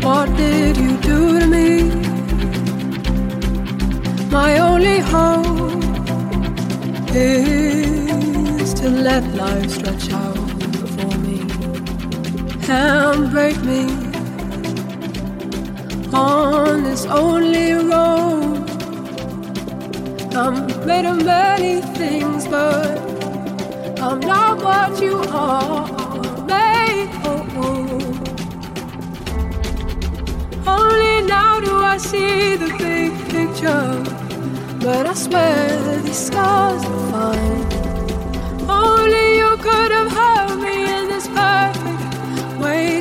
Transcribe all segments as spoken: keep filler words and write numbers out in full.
What did you do to me? My only hope is to let life stretch out before me and break me on this only road. I'm made of many things, but I'm not what you are made for. Only now do I see the big picture, but I swear these scars are fine. Only you could have held me in this perfect way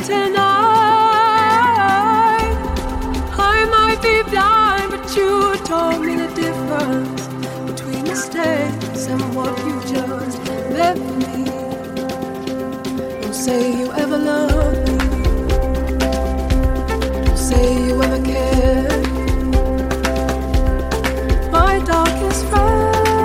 tonight. I might be blind, but you told me the difference between mistakes and what you just meant for me. Don't say you ever loved me. Don't say you ever cared. My darkest friend.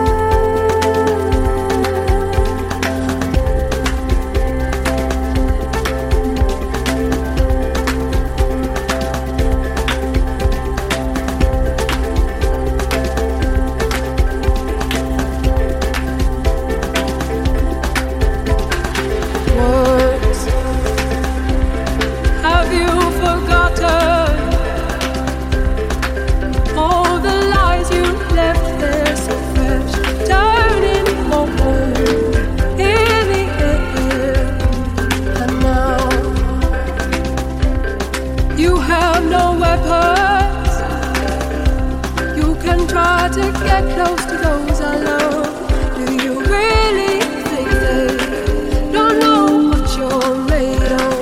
To get close to those I love. Do you really think they don't know what you're made of?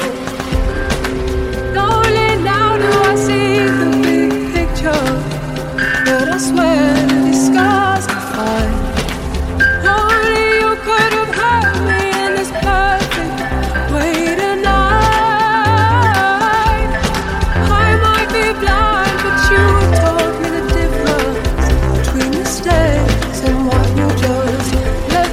Only now do I see the big picture, but I swear these scars are fine. Only you could have held me in this perfect way tonight. I might be blind, but you taught me the difference mistakes and what you just let